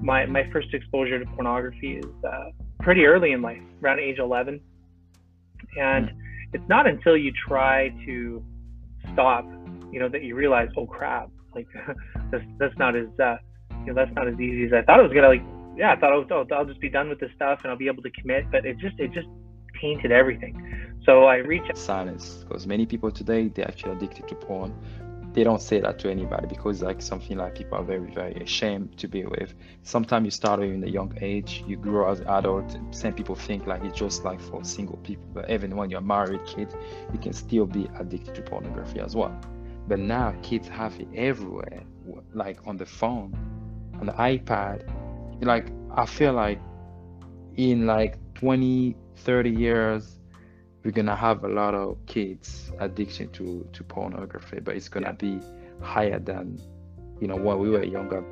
My first exposure to pornography is pretty early in life, around age 11, and Mm. it's not until you try to stop, that you realize, oh crap, like that's not as that's not as easy as I thought it was gonna. Like, yeah, I thought I'll just be done with this stuff and I'll be able to commit, but it just tainted everything. So I reached. Silence, because many people today they're actually addicted to porn. They don't say that to anybody because like something like people are very very ashamed to be with. Sometimes you start in a young age, you grow as adult. Some people think like it's just like for single people, but even when you're a married kid, you can still be addicted to pornography as well. But now kids have it everywhere, like on the phone, on the iPad. Like I feel like in like 20, 30 years, we're gonna have a lot of kids addiction to pornography, but it's gonna Yeah. be higher than when we were younger.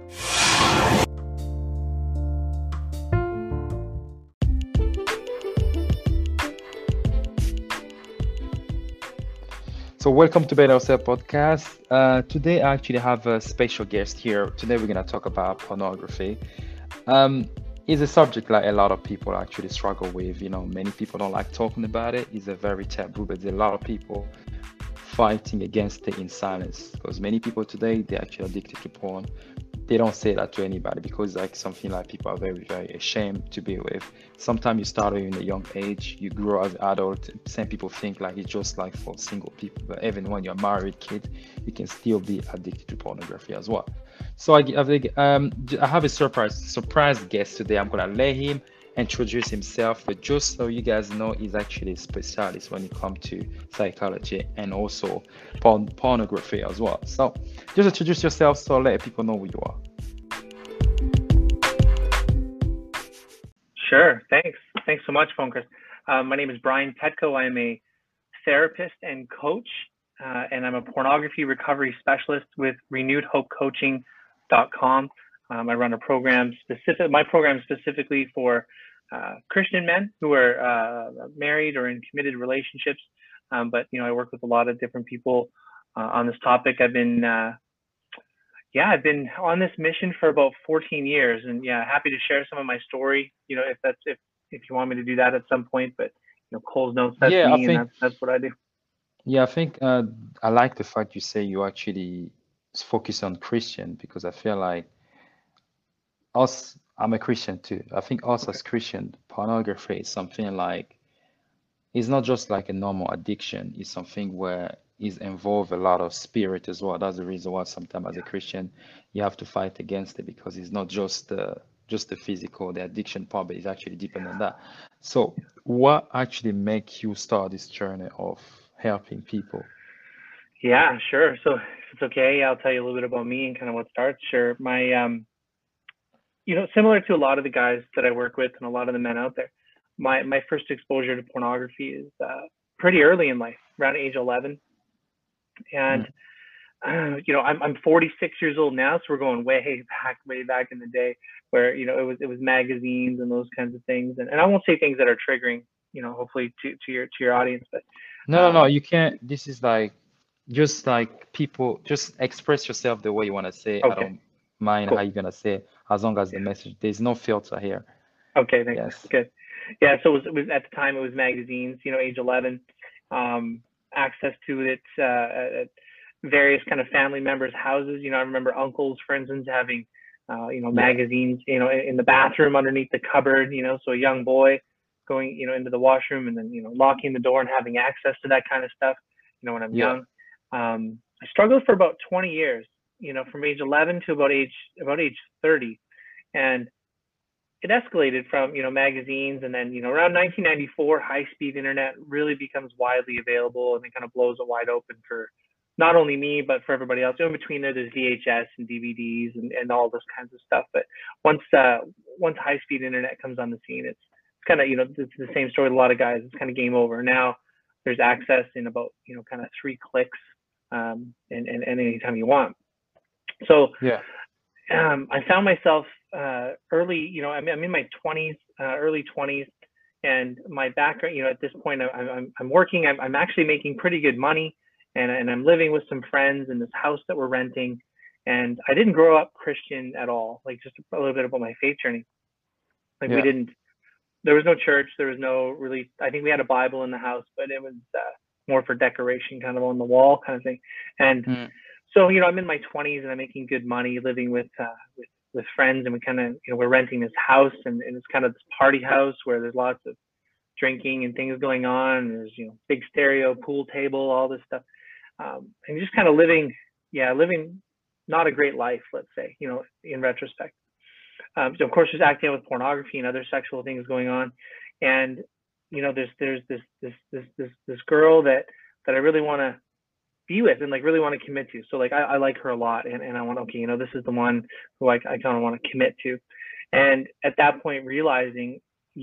So welcome to Better Yourself podcast. Today I actually have a special guest here. Today we're gonna talk about pornography. Um, it's a subject like a lot of people actually struggle with. Many people don't like talking about it. It's a very taboo, but there's a lot of people fighting against it in silence because many people today they're actually addicted to porn. They don't say that to anybody because like something like people are very very ashamed to be with. Sometimes you start in a young age, you grow as adult. Some people think like it's just like for single people, but even when you're a married kid, you can still be addicted to pornography as well. So I have a surprise guest today. I'm gonna let him introduce himself, but just so you guys know, he's actually a specialist when it comes to psychology and also pornography as well. So just introduce yourself so let people know who you are. Sure. Thanks so much, Phone Chris. My name is Brian Petco. I am a therapist and coach, and I'm a pornography recovery specialist with renewedhopecoaching.com. I run a program my program specifically for Christian men who are married or in committed relationships. But I work with a lot of different people on this topic. I've been on this mission for about 14 years, and yeah, happy to share some of my story. If you want me to do that at some point, but Cole's notes, that's Yeah, I me, and think that's what I do. yeah, I think I like the fact you say you actually focus on Christian because I feel like us, I'm a Christian too. I think us Okay. as Christian, pornography is something like it's not just like a normal addiction. It's something where it's involved a lot of spirit as well. That's the reason why sometimes as a Christian you have to fight against it because it's not just the physical, the addiction part, but it's actually deeper than that. So what actually make you start this journey of helping people? Yeah, sure. So if it's okay, I'll tell you a little bit about me and kind of what starts. Sure. My similar to a lot of the guys that I work with and a lot of the men out there, my first exposure to pornography is pretty early in life, around age 11, and Mm. I'm 46 years old now, so we're going way back in the day where it was magazines and those kinds of things, and I won't say things that are triggering, hopefully to your audience, but No, no, no, um, you can't. This is like just like people just express yourself the way you want to say. I okay, don't mind how cool, you're gonna say it, as long as the message, there's no filter here. okay, thanks, Yes. good, yeah. So it was at the time it was magazines, age 11, access to it at various kind of family members' houses. I remember uncles, for instance, having Yeah. magazines, in the bathroom underneath the cupboard. So a young boy going, into the washroom and then locking the door and having access to that kind of stuff. When I'm Yeah. young, I struggled for about 20 years. From age 11 to about age 30, and it escalated from magazines, and then around 1994 high speed internet really becomes widely available, and it kind of blows it wide open for not only me but for everybody else. In between there's VHS and DVDs and all this kinds of stuff, but once once high speed internet comes on the scene, it's kind of it's the same story with a lot of guys. It's kind of game over now. There's access in about kind of 3 clicks, and anytime you want. So Yeah. I found myself early, I'm in my 20s, early 20s, and my background, at this point, I'm working. I'm actually making pretty good money, and I'm living with some friends in this house that we're renting. And I didn't grow up Christian at all. Like, just a little bit about my faith journey. Like, we Yeah. didn't, there was no church. There was no really, I think we had a Bible in the house, but it was more for decoration, kind of on the wall kind of thing. And Mm. so, I'm in my 20s and I'm making good money living with friends, and we kind of, we're renting this house, and it's kind of this party house where there's lots of drinking and things going on. And there's, big stereo, pool table, all this stuff. And just kind of living not a great life, let's say, in retrospect. So of course, there's acting out with pornography and other sexual things going on, and there's this girl that I really want to be with and like really want to commit to. So like I like her a lot, and I want, okay, this is the one who I kind of want to commit to. And at that point, realizing,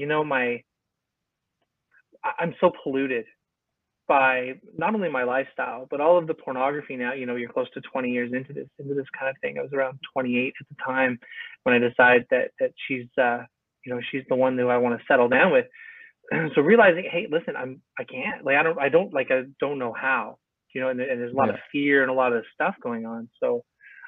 I'm so polluted by not only my lifestyle, but all of the pornography now. You're close to 20 years into this kind of thing. I was around 28 at the time when I decided that she's she's the one who I want to settle down with. So realizing, hey, listen, I can't, like, I don't know how, and there's a lot of Yeah. fear and a lot of stuff going on. So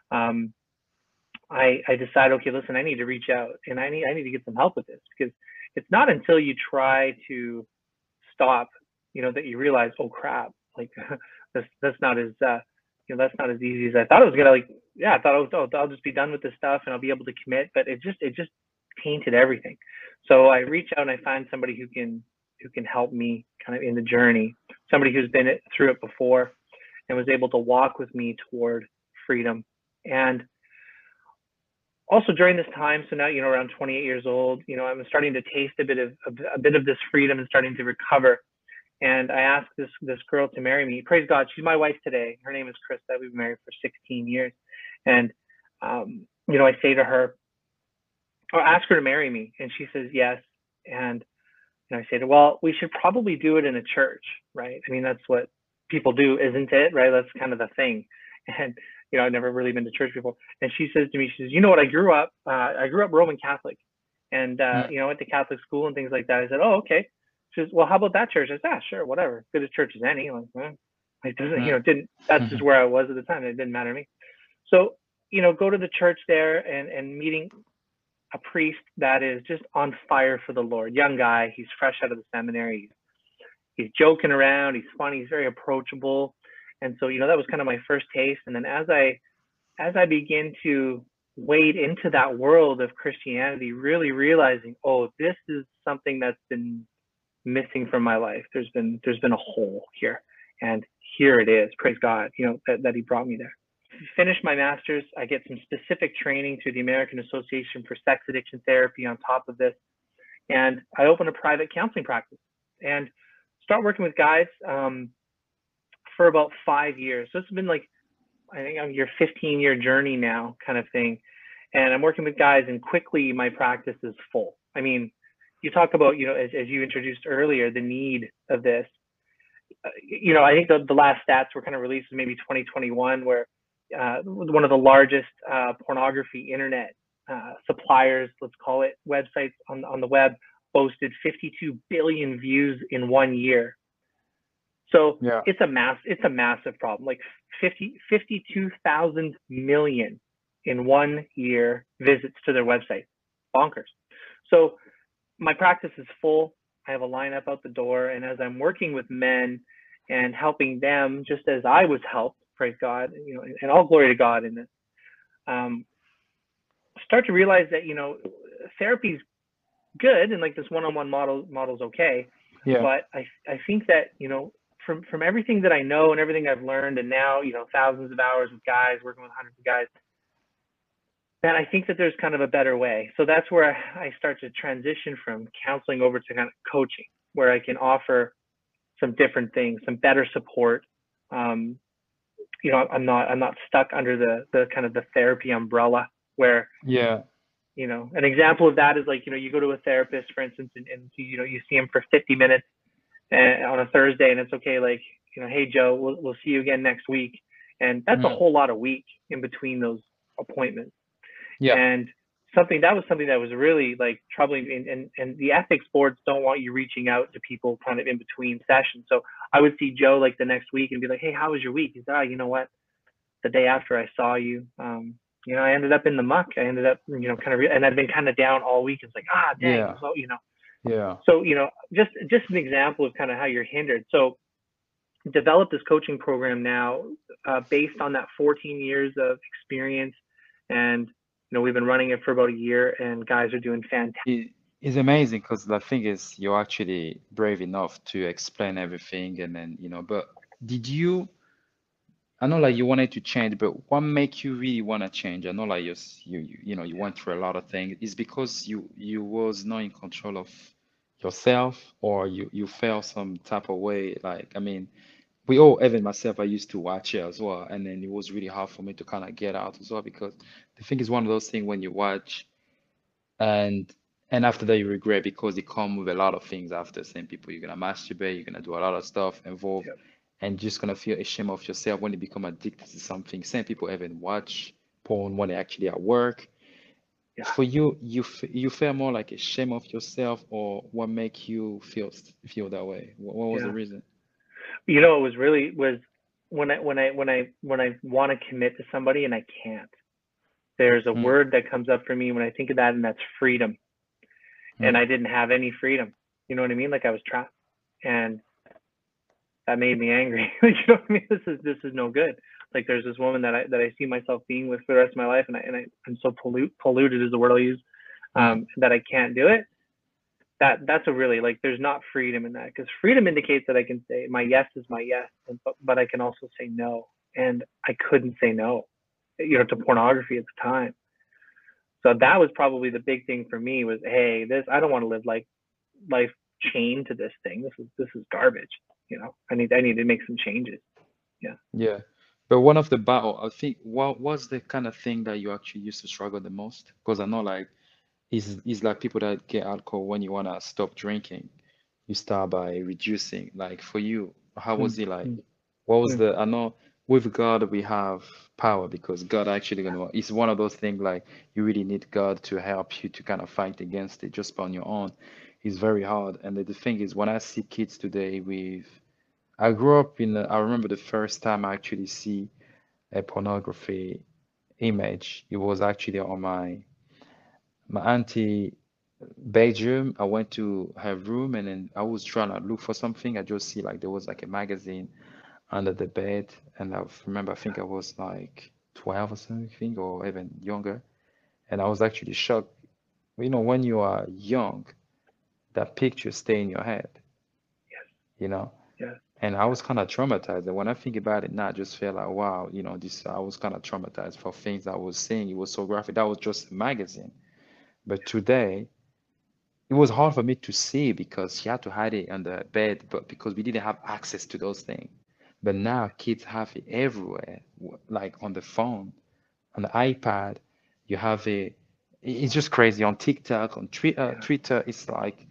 I decided, okay, listen, I need to reach out, and I need to get some help with this, because it's not until you try to stop, that you realize, oh crap, like that's not as that's not as easy as I thought it was gonna. Like, yeah, I thought, I'll just be done with this stuff and I'll be able to commit, but it just tainted everything. So I reach out and I find somebody who can help me kind of in the journey, somebody who's been through it before and was able to walk with me toward freedom. And also during this time, so now, around 28 years old, I'm starting to taste a bit of this freedom and starting to recover. And I asked this girl to marry me. Praise God, she's my wife today. Her name is Krista. We've been married for 16 years. And I say to her, or ask her to marry me, and she says yes. And I say to her, well, we should probably do it in a church, right? I mean, that's what people do, isn't it? Right? That's kind of the thing. And I've never really been to church before. And she says to me, she says, what? I grew up Roman Catholic, and Mm. went to Catholic school and things like that. I said, oh, okay. She says, well, how about that church? I said, sure, whatever, good as church as any. Like, it doesn't, Mm. didn't. That's just where I was at the time. It didn't matter to me. So, go to the church there and meeting a priest that is just on fire for the Lord. Young guy, he's fresh out of the seminary. He's joking around. He's funny. He's very approachable. And so, that was kind of my first taste. And then as I begin to wade into that world of Christianity, really realizing, oh, this is something that's been missing from my life. There's been a hole here, and here it is. Praise God, that He brought me there. Finish my master's. I get some specific training through the American Association for Sex Addiction Therapy on top of this, and I open a private counseling practice and start working with guys for about 5 years. So it's been like, I think on your 15-year journey now, kind of thing. And I'm working with guys, and quickly my practice is full. I mean, you talk about, as you introduced earlier, the need of this. I think the last stats were kind of released in maybe 2021, where one of the largest pornography internet suppliers, let's call it, websites on the web, boasted 52 billion views in 1 year. So Yeah. it's a massive problem. Like 52,000 million in 1 year visits to their website. Bonkers. So my practice is full. I have a lineup out the door, and as I'm working with men and helping them, just as I was helped, praise God, and all glory to God in this, start to realize that therapy's good, and like this one-on-one model's okay, Yeah. but I think that from everything that I know and everything I've learned, and now thousands of hours with guys, working with hundreds of guys, then I think that there's kind of a better way. So that's where I start to transition from counseling over to kind of coaching, where I can offer some different things, some better support. I'm not stuck under the kind of the therapy umbrella, where Yeah. an example of that is like, you go to a therapist, for instance, and you see him for 50 minutes on a Thursday, and it's okay, like, hey Joe, we'll see you again next week, and that's a Mm. whole lot of week in between those appointments. Yeah. And something that was really like troubling, and the ethics boards don't want you reaching out to people kind of in between sessions. So I would see Joe like the next week and be like, hey, how was your week? He said, you know what, the day after I saw you, I ended up in the muck. I ended up, kind of, and I've been kind of down all week. It's like, dang, Yeah, so, yeah. so, just an example of kind of how you're hindered. So develop this coaching program now, based on that 14 years of experience. And, we've been running it for about a year, and guys are doing fantastic. It's amazing because the thing is, you're actually brave enough to explain everything, and then, but did you, I know like you wanted to change, but what make you really want to change? I know like you went through a lot of things. Is because you was not in control of yourself, or you felt some type of way. Like, I mean, we all, even myself, I used to watch it as well, and then it was really hard for me to kind of get out as well, because the thing is one of those things when you watch, and after that you regret, because it come with a lot of things after. Same people, you're gonna masturbate, you're gonna do a lot of stuff involved, Yep. and just gonna feel ashamed of yourself when you become addicted to something. Same people even watch porn when they actually at work. Yeah. For you, you feel more like ashamed of yourself, or what make you feel that way? What was the Yeah. reason? It was really was when I want to commit to somebody and I can't. There's a Mm, word that comes up for me when I think of that, and that's freedom. And mm, I didn't have any freedom. You know what I mean? Like I was trapped, and that made me angry. You know what I mean? This is no good. Like there's this woman that I see myself being with for the rest of my life, and I'm so polluted is the word I'll use, mm, that I can't do it. That's a really, like, there's not freedom in that, because freedom indicates that I can say my yes is my yes, but I can also say no, and I couldn't say no, to pornography at the time. So that was probably the big thing for me was, hey, this, I don't want to live like life chained to this thing. This is garbage. I need to make some changes. Yeah. yeah. But one of the battle, I think, what was the kind of thing that you actually used to struggle the most? Because I know like is like people that get alcohol, when you wanna stop drinking, you start by reducing. Like for you, how Hmm. was it like? Hmm. What was Hmm. the, I know with God we have power, because God actually gonna, it's one of those things like you really need God to help you to kind of fight against it. Just on your own, it's very hard. And the thing is, when I see kids today with, I grew up in, I remember the first time I actually see a pornography image. It was actually on my auntie bedroom. I went to her room, and then I was trying to look for something. I just see like there was like a magazine under the bed, and I remember I think I was like 12 or something, or even younger, and I was actually shocked. When you are young, that picture stay in your head, Yes. you know. Yes. And I was kind of traumatized. And when I think about it now, I just feel like, wow, this, I was kind of traumatized for things I was seeing. It was so graphic. That was just a magazine. But today, it was hard for me to see because she had to hide it under bed, but because we didn't have access to those things. But now kids have it everywhere, like on the phone, on the iPad. You have it. It's just crazy on TikTok, on Twitter. Yeah. Twitter, it's like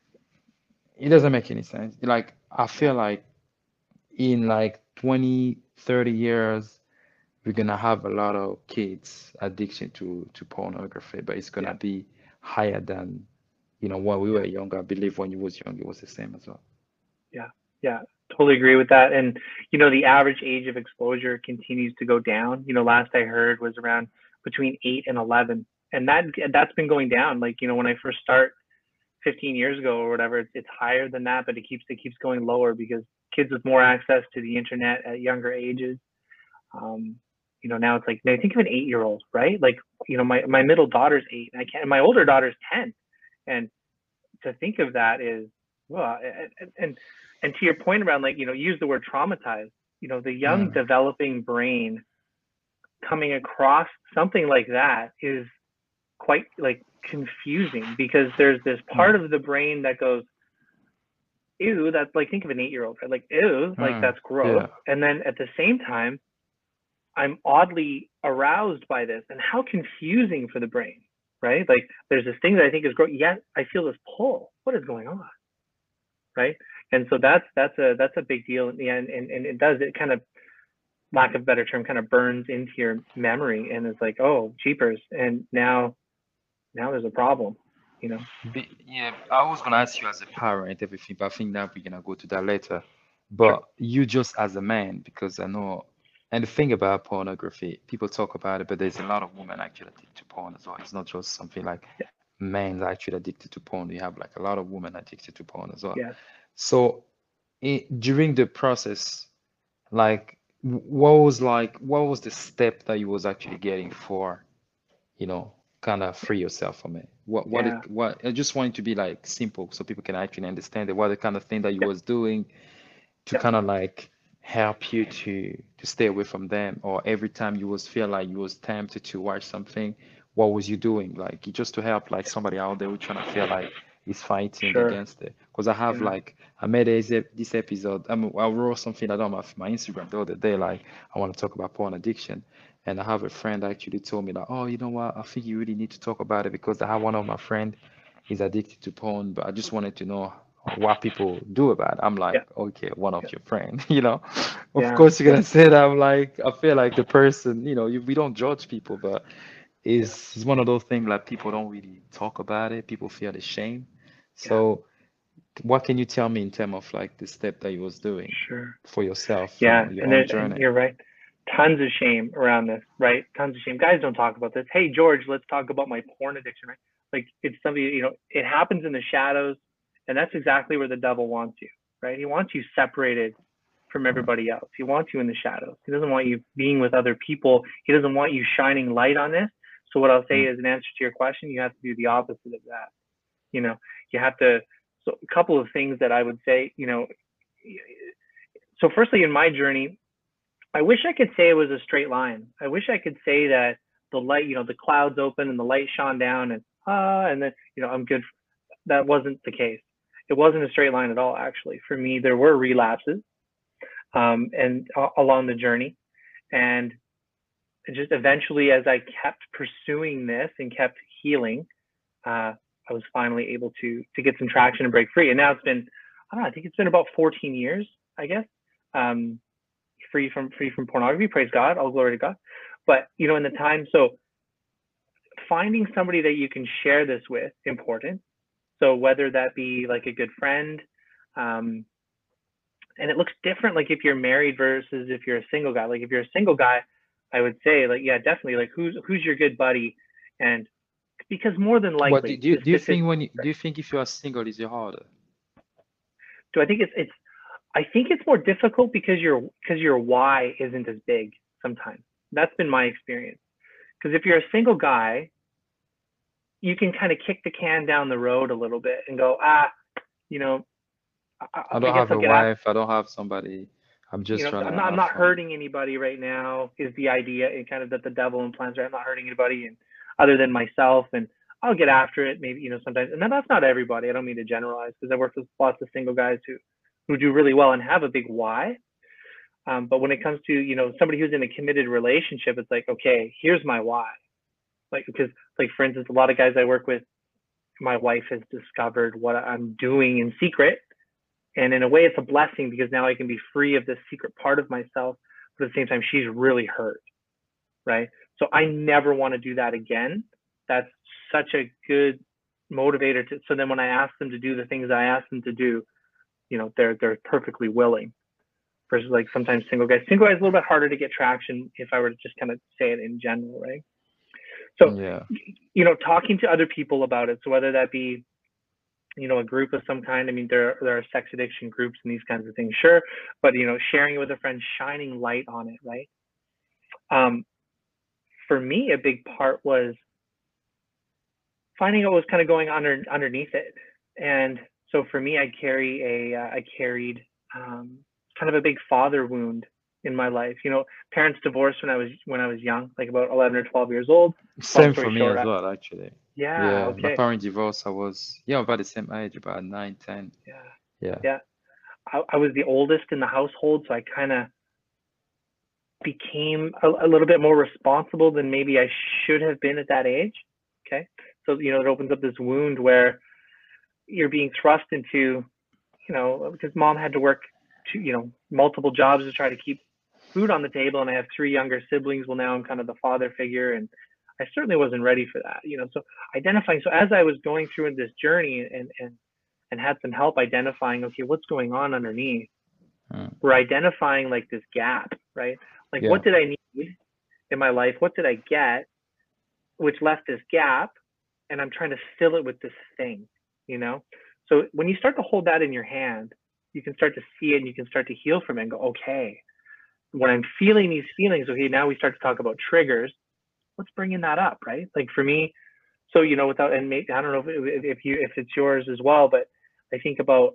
it doesn't make any sense. Like I Yeah. feel like in like 20, 30 years, we're gonna have a lot of kids addiction to pornography, but it's gonna Yeah. be higher than when we Yeah. were younger. I believe when you was young, it was the same as well. Yeah. Yeah. Totally agree with that. And the average age of exposure continues to go down. Last I heard was around between 8 and 11, and that's been going down. Like when I first start 15 years ago or whatever, it's higher than that, but it keeps going lower because kids with more access to the internet at younger ages. Um, now it's like, now think of an 8-year old, right? Like, my middle daughter's 8, and I can't. And my older daughter's 10, and to think of that is, well, and to your point around, like, use the word traumatized. The young Mm, developing brain coming across something like that is quite, like, confusing, because there's this part mm, of the brain that goes, ew, that's like, think of an 8-year old, right? Like, ew, like, mm, that's gross. yeah, And then at the same time, I'm oddly aroused by this, and how confusing for the brain, right? Like there's this thing that I think is growing, yet I feel this pull. What is going on, right? And so that's a big deal in the end, and it kind of, lack of a better term, kind of burns into your memory, and it's like, oh, jeepers, and now there's a problem, you know? yeah. I was gonna ask you as a parent everything, but I think that we're gonna go to that later. Sure. But you just as a man, because I know And the thing about pornography, people talk about it, but there's a lot of women actually addicted to porn as well. It's not just something like Yeah. men's actually addicted to porn. You have like a lot of women addicted to porn as well. Yes. So during the process, like what was the step that you was actually getting for, kind of free yourself from it? Yeah. What I just want it to be like simple so people can actually understand it. What the kind of thing that you Yeah. was doing to Yeah. kind of like help you to stay away from them, or every time you was feel like you was tempted to watch something, what was you doing? Like just to help like somebody out there who trying to feel like he's fighting Sure. against it. Because I have Yeah. like I made this episode. I wrote something like on my Instagram the other day, like I want to talk about porn addiction. And I have a friend actually told me that, oh, you know what? I think you really need to talk about it because I have one of my friend is addicted to porn, but I just wanted to know what people do about it. I'm like, Yeah. okay, one of Yeah. your friend, you know. Of Yeah. course, you're gonna say that. I'm like, I feel like the person, we don't judge people, but it's one of those things like people don't really talk about it. People feel ashamed. Yeah. So, what can you tell me in terms of like the step that you was doing Sure. for yourself, Yeah. your And own and journey? you're right. Tons of shame around this, right? Tons of shame. Guys don't talk about this. Hey, George, let's talk about my porn addiction, right? Like it's something, it happens in the shadows, and that's exactly where the devil wants you, right? He wants you separated from Mm, everybody else. He wants you in the shadows. He doesn't want you being with other people. He doesn't want you shining light on this. So what I'll say mm, is, in answer to your question, you have to do the opposite of that. You know, you have to. So a couple of things that I would say, so firstly, in my journey, I wish I could say it was a straight line. I wish I could say that the light, the clouds open and the light shone down and then, I'm good. That wasn't the case. It wasn't a straight line at all, actually. For me, there were relapses, and along the journey. And just eventually, as I kept pursuing this and kept healing, I was finally able to get some traction and break free. And now it's been, I don't know, I think it's been about 14 years, I guess, um, free from pornography. Praise God, all glory to God. But in the time, so finding somebody that you can share this with, important. So whether that be like a good friend, um, and it looks different, like if you're married versus if you're a single guy. Like if you're a single guy, I would say like, yeah, definitely, like who's your good buddy, and because more than What likely do you think do you think if you are single is it harder? do I think it's I think it's more difficult because your why isn't as big sometimes. That's been my experience. Because if you're a single guy, you can kind of kick the can down the road a little bit and go, you know, I I don't guess have I'll a get after. wife. I don't have somebody. I'm just trying I'm to not I'm have not fun. hurting anybody right now is the idea, and kind of that the devil implants, right? I'm not hurting anybody and other than myself, and I'll get after it maybe, sometimes. And then that's not everybody. I don't mean to generalize, because I work with lots of single guys who do really well and have a big why. But when it comes to, somebody who's in a committed relationship, it's like, okay, here's my why. Like, because, like, for instance, a lot of guys I work with, my wife has discovered what I'm doing in secret. And in a way, it's a blessing because now I can be free of this secret part of myself. But at the same time, she's really hurt, right? So I never want to do that again. That's such a good motivator so then when I ask them to do the things I ask them to do, they're perfectly willing. Versus like sometimes single guys. Single guys is a little bit harder to get traction if I were to just kind of say it in general, right? So, Yeah. talking to other people about it. So whether that be, a group of some kind. I mean, there are sex addiction groups and these kinds of things, sure. But sharing it with a friend, shining light on it, right? Um, for me, a big part was finding out what was kind of going on underneath it. And so for me, I carried kind of a big father wound in my life. Parents divorced when I was young, like about 11 or 12 years old. Long Same for story me short, as well, actually. yeah, Yeah, my okay, parents divorced. I was, yeah, about the same age, about 9, 10. yeah, Yeah. yeah. I was the oldest in the household, so I kind of became a little bit more responsible than maybe I should have been at that age. Okay, so it opens up this wound where you're being thrust into, because mom had to work multiple jobs to try to keep food on the table, and I have three younger siblings. Well, now I'm kind of the father figure, and I certainly wasn't ready for that. So identifying. So as I was going through this journey and had some help identifying, okay, what's going on underneath. Mm, We're identifying like this gap, right? Like, Yeah. what did I need in my life? What did I get, which left this gap? And I'm trying to fill it with this thing, you know? So when you start to hold that in your hand, you can start to see it and you can start to heal from it and go, okay, when I'm feeling these feelings, okay, now we start to talk about triggers. What's bringing that up, right? Like for me, so without, and maybe I don't know if it's yours as well, but I think about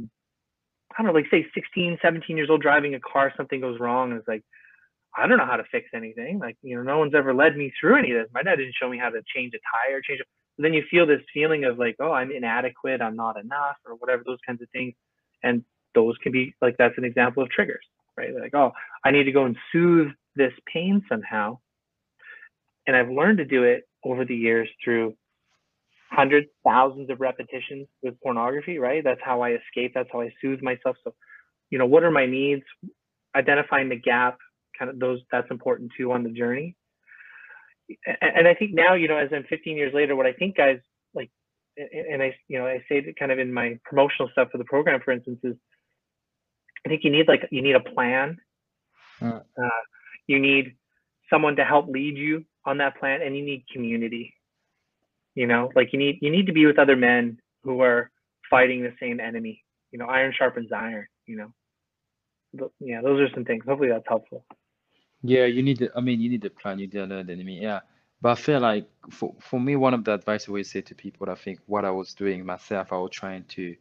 I don't know, like say 16, 17 years old driving a car, something goes wrong, and it's like I don't know how to fix anything. Like no one's ever led me through any of this. My dad didn't show me how to change a tire, change it. But then you feel this feeling of like, oh, I'm inadequate, I'm not enough, or whatever, those kinds of things, and those can be like that's an example of triggers, right? Like, oh, I need to go and soothe this pain somehow, and I've learned to do it over the years through hundreds, thousands of repetitions with pornography, right? That's how I escape. That's how I soothe myself. So, what are my needs? Identifying the gap, kind of that's important too on the journey. And I think now, as I'm 15 years later, what I think guys like, and I say it kind of in my promotional stuff for the program, for instance, is I think you need a plan. Mm. You need someone to help lead you on that plan, and you need community. Like you need to be with other men who are fighting the same enemy. Iron sharpens iron. Yeah, those are some things. Hopefully that's helpful. Yeah, I mean, you need a plan, you need an enemy. Yeah. But I feel like for me, one of the advice I always say to people, I think what I was doing myself, I was trying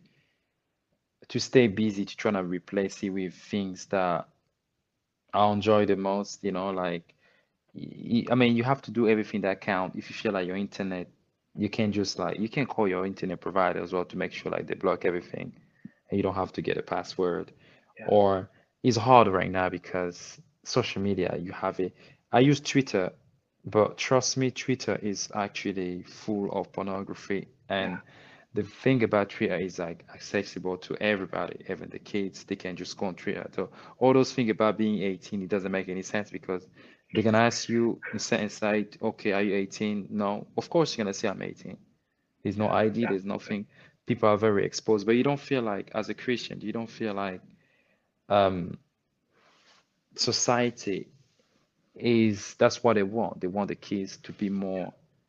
to stay busy, to try to replace it with things that I enjoy the most, like I mean, you have to do everything that count. If you feel like your internet, you can just like you can call your internet provider as well to make sure like they block everything and you don't have to get a password. Yeah, Or it's hard right now because social media, you have it. I use Twitter, but trust me, Twitter is actually full of pornography. yeah, And the thing about Twitter is like accessible to everybody, even the kids, they can just go on Twitter. So all those things about being 18, it doesn't make any sense because they're gonna ask you inside, okay, are you 18? No. Of course you're gonna say I'm 18. There's no yeah, ID, there's exactly. nothing. People are very exposed, but you don't feel like, as a Christian, you don't feel like um, society that's what they want. They want the kids to be Yeah, more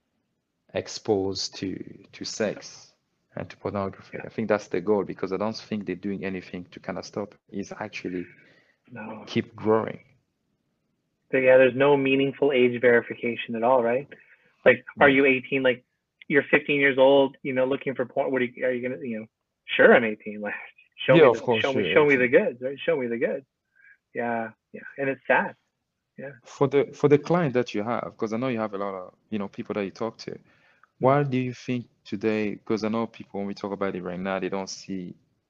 exposed to yeah, sex and to pornography. yeah. I think that's the goal because I don't think they're doing anything to kind of stop it. It's actually No. keep growing. So yeah, there's no meaningful age verification at all, right? Like, are Yeah. you 18? Like, you're 15 years old, looking for porn. Are you gonna, sure, I'm 18. Like, show Yeah, me of the, course, you're show me the 18. goods, right? Show me the goods. Yeah, yeah, and it's sad. Yeah. For the client that you have, because I know you have a lot of, people that you talk to. Mm. Why do you think today, because I know people when we talk about it right now, they don't see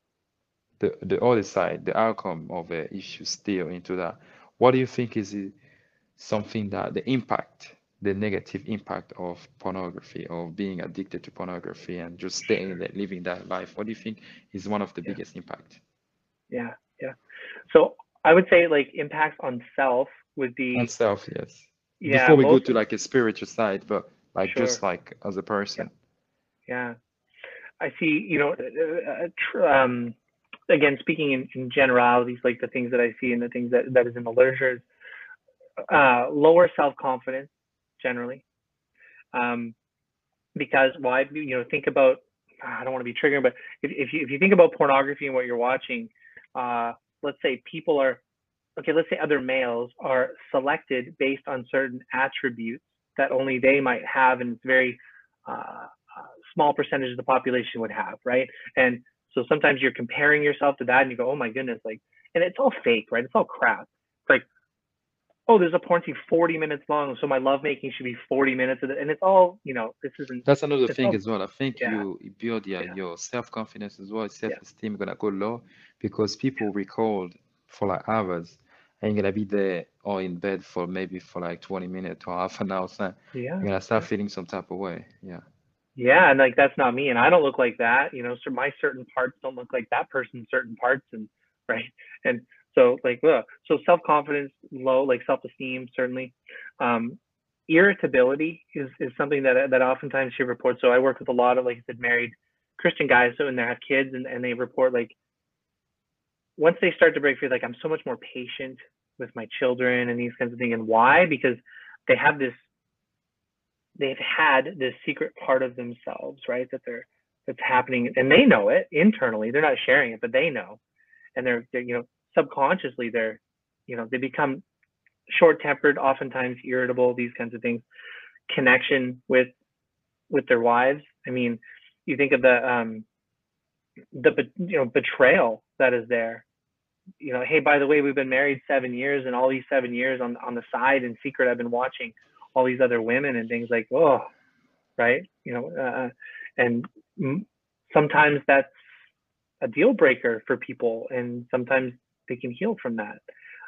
the other side, the outcome of the issue still into that. What do you think is it something that the impact, the negative impact of pornography, of being addicted to pornography and just staying Sure. there, living that life? What do you think is one of the Yeah, biggest impact yeah, yeah. So I would say like impacts on self would on be, self? Yes. yeah, Before we go most to like a spiritual side, but like just sure. like as a Yeah, person. yeah. I see, again, speaking in generalities, like the things that I see and the things that is in the literature is lower self-confidence generally. Um, because why, think about, I don't want to be triggering, but if you think about pornography and what you're watching, uh, let's say people are, okay, let's say other males are selected based on certain attributes that only they might have, and it's very small percentage of the population would have, right? And so sometimes you're comparing yourself to that, and you go, oh my goodness, like, and it's all fake, right? It's all crap. It's like, oh, there's a porn scene 40 minutes long, so my lovemaking should be 40 minutes of it, and it's all, this isn't, That's another it's thing all, as well. I think yeah, you build yeah, your self-confidence as well, yeah, self-esteem gonna go low because people record for like hours and you're gonna be there or in bed for maybe for like 20 minutes or half an hour. So yeah, you're gonna start yeah. feeling some type of way. Yeah. Yeah, and like that's not me, and I don't look like that, so my certain parts don't look like that person's certain parts, and right, and so like, so self-confidence low, like self-esteem certainly, um, irritability is something that oftentimes she reports. So I work with a lot of, like I said, married Christian guys, so and they have kids, and they report like once they start to break free, like I'm so much more patient, with my children and these kinds of things. And why? Because they have this, they've had this secret part of themselves, right? That's happening, and they know it internally. They're not sharing it, but they know, and they're subconsciously they become short-tempered, oftentimes irritable, these kinds of things. Connection with their wives. I mean, you think of the betrayal that is there. Hey, by the way, we've been married 7 years, and all these 7 years on the side in secret, I've been watching all these other women and things like, oh, right, and sometimes that's a deal breaker for people, and sometimes they can heal from that.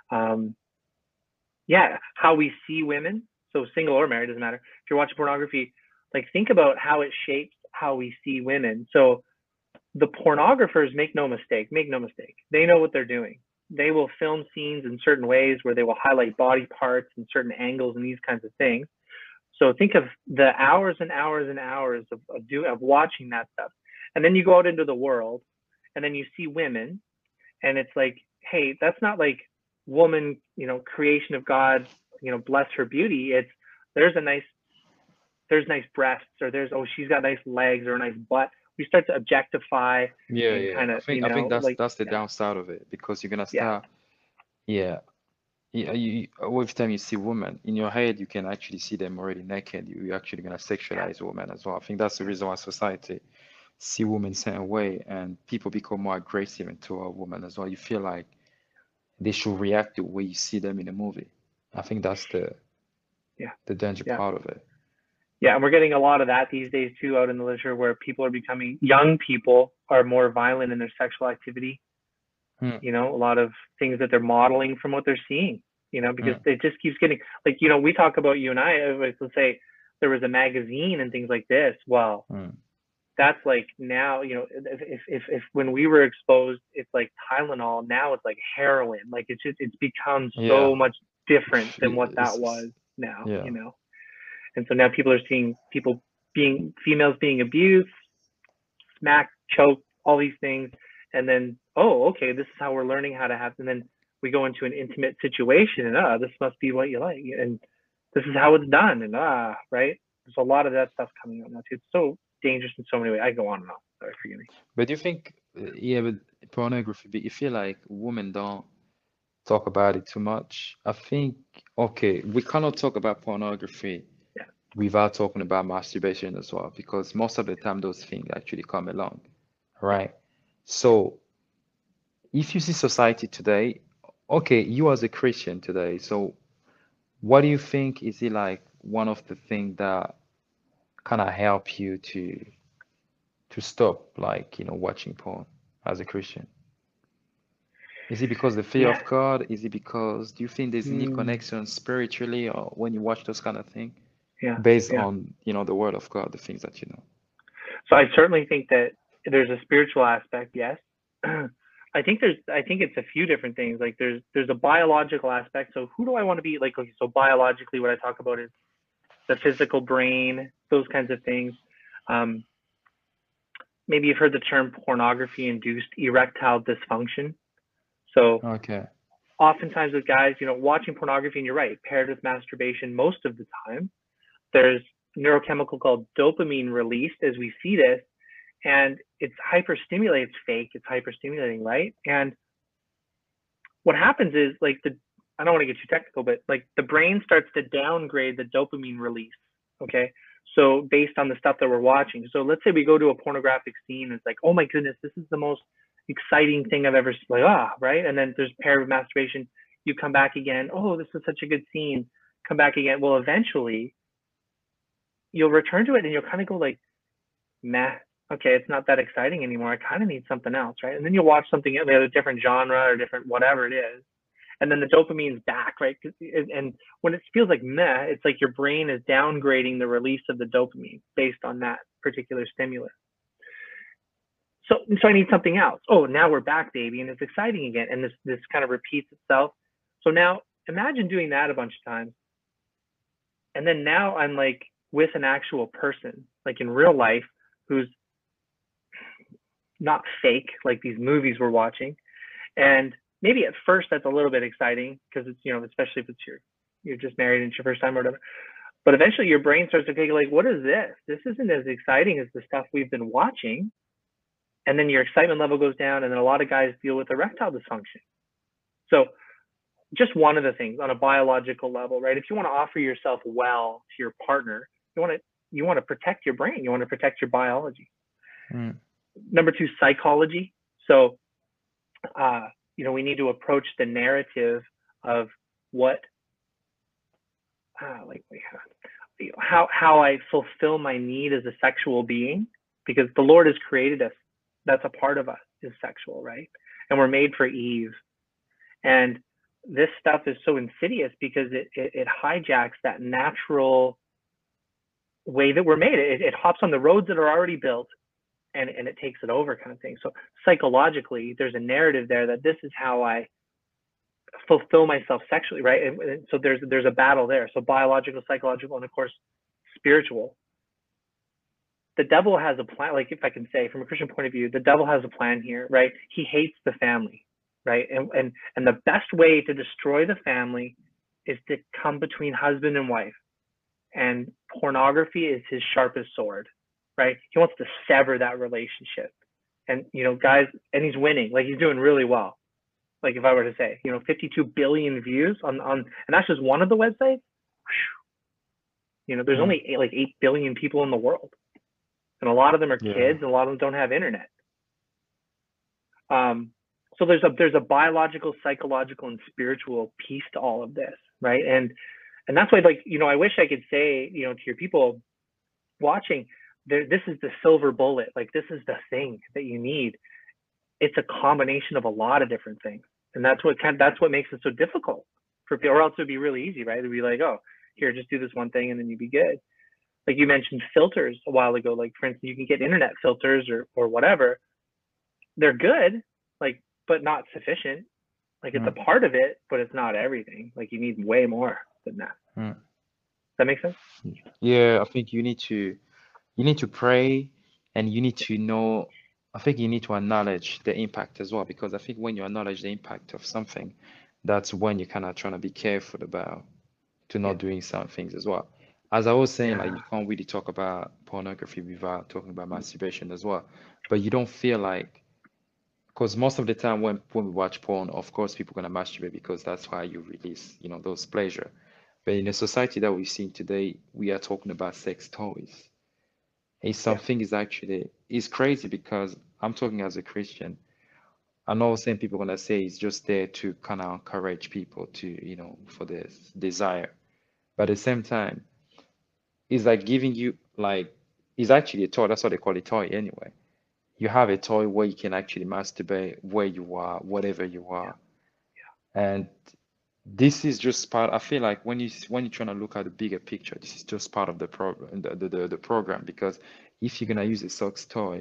How we see women, so single or married, doesn't matter. If you're watching pornography, like, think about how it shapes how we see women. So the pornographers, make no mistake, they know what they're doing. They will film scenes in certain ways where they will highlight body parts and certain angles and these kinds of things. So think of the hours and hours and hours of watching that stuff. And then you go out into the world and then you see women, and it's like, hey, that's not like woman, creation of God, bless her beauty. It's there's nice breasts, or she's got nice legs or a nice butt. We start to objectify Yeah, and yeah. kind of, I think that's like, that's the downside of it, because you're gonna yeah, start, yeah. Yeah, every time you see women in your head, you can actually see them already naked. You're actually gonna yeah, sexualize women as well. I think that's the reason why society see women certain way, and people become more aggressive into a woman as well. You feel like they should react to the way you see them in a movie. I think that's the yeah, the danger yeah. part of it. Yeah, and we're getting a lot of that these days too out in the literature, where young people are more violent in their sexual activity. Hmm, A lot of things that they're modeling from what they're seeing, because hmm, it just keeps getting, like, we talk about, you and I, let's say there was a magazine and things like this. Well, hmm. that's like now, if when we were exposed, it's like Tylenol, now it's like heroin. Like, it's become Yeah, so much different than what that it's was now, yeah, And so now people are seeing females being abused, smacked, choked, all these things. And then, oh, okay, this is how we're learning how to have, and then we go into an intimate situation, and this must be what you like. And this is how it's done. And right. There's a lot of that stuff coming out now too. It's so dangerous in so many ways. I go on and on. Sorry, forgive me. but do you think, yeah, but pornography, but you feel like women don't talk about it too much? I think, okay, we cannot talk about pornography Yeah. without talking about masturbation as well, because most of the time those things actually come along, Yeah. right? So if you see society today, okay, you as a Christian today, so what do you think is it like one of the things that kind of help you to stop, like, watching porn as a Christian? Is it because the fear Yeah. of God? Is it because, do you think there's any Mm, connection spiritually, or when you watch those kind of things yeah. based Yeah. on, the word of God, the things that you know? So I certainly think that there's a spiritual aspect. Yes. I think it's a few different things. Like, there's a biological aspect. So who do I want to be? Like, okay, so biologically, what I talk about is the physical brain, those kinds of things. Um, Maybe you've heard the term pornography-induced erectile dysfunction. So Okay. oftentimes with guys, watching pornography, and you're right, paired with masturbation most of the time, there's neurochemical called dopamine released as we see this, and it's hyperstimulating. It's fake. It's hyperstimulating, right? And what happens is, like, I don't want to get too technical, but like the brain starts to downgrade the dopamine release. Okay. So based on the stuff that we're watching. So let's say we go to a pornographic scene, and it's like, oh my goodness, this is the most exciting thing I've ever seen. Like, right. And then there's paired with masturbation. You come back again. Oh, this is such a good scene. Come back again. Well, eventually you'll return to it, and you'll kind of go like, meh, okay, it's not that exciting anymore. I kind of need something else, right? And then you'll watch something, a different genre or different whatever it is, and then the dopamine's back, right? And when it feels like meh, it's like your brain is downgrading the release of the dopamine based on that particular stimulus. So I need something else. Oh, now we're back, baby, and it's exciting again, and this kind of repeats itself. So now imagine doing that a bunch of times, and then now I'm like with an actual person, like in real life, who's not fake like these movies we're watching, and maybe at first that's a little bit exciting because it's, especially if it's you're just married and it's your first time or whatever. But eventually your brain starts to think like, what is this? This isn't as exciting as the stuff we've been watching. And then your excitement level goes down, and then a lot of guys deal with erectile dysfunction. So just one of the things on a biological level, right? If you want to offer yourself well to your partner, you want to protect your brain. You want to protect your biology. Number two, psychology. So, we need to approach the narrative of what, how I fulfill my need as a sexual being, because the Lord has created us. That's a part of us, is sexual, right? And we're made for Eve. And this stuff is so insidious because it hijacks that natural way that we're made. It hops on the roads that are already built, and it takes it over, kind of thing. So psychologically, there's a narrative there that this is how I fulfill myself sexually, right? And so there's a battle there. So biological, psychological, and of course spiritual. The devil has a plan, like, if I can say from a Christian point of view, the devil has a plan here, right? He hates the family, right? And the best way to destroy the family is to come between husband and wife. And pornography is his sharpest sword, right? He wants to sever that relationship. And, guys, and he's winning, like he's doing really well. Like if I were to say, 52 billion views on, and that's just one of the websites. There's only 8 billion people in the world. And a lot of them are kids, and a lot of them don't have internet. So there's a biological, psychological, and spiritual piece to all of this, right? And that's why, like, I wish I could say, to your people watching, this is the silver bullet. Like, this is the thing that you need. It's a combination of a lot of different things, and that's what makes it so difficult for people. Or else it'd be really easy, right? It'd be like, oh, here, just do this one thing, and then you'd be good. Like you mentioned filters a while ago, like for instance, you can get internet filters or whatever. They're good, like, but not sufficient. Like it's a part of it, but it's not everything. Like you need way more than that. Does that make sense? Yeah, I think you need to pray, and you need to know. I think you need to acknowledge the impact as well, because I think when you acknowledge the impact of something, that's when you're kind of trying to be careful about to not doing some things as well. As I was saying, like you can't really talk about pornography without talking about masturbation as well. But you don't feel like, because most of the time when we watch porn, of course, people gonna masturbate because that's why you release, those pleasure. But in a society that we've seen today, we are talking about sex toys. It's something is actually it's crazy because I'm talking as a Christian. I know some people gonna say it's just there to kind of encourage people to, for this desire. But at the same time, it's like giving you like it's actually a toy. That's what they call a toy anyway. You have a toy where you can actually masturbate where you are, whatever you are. And this is just part. I feel like when you're trying to look at the bigger picture, this is just part of the program, the program. Because if you're gonna use a sex toy,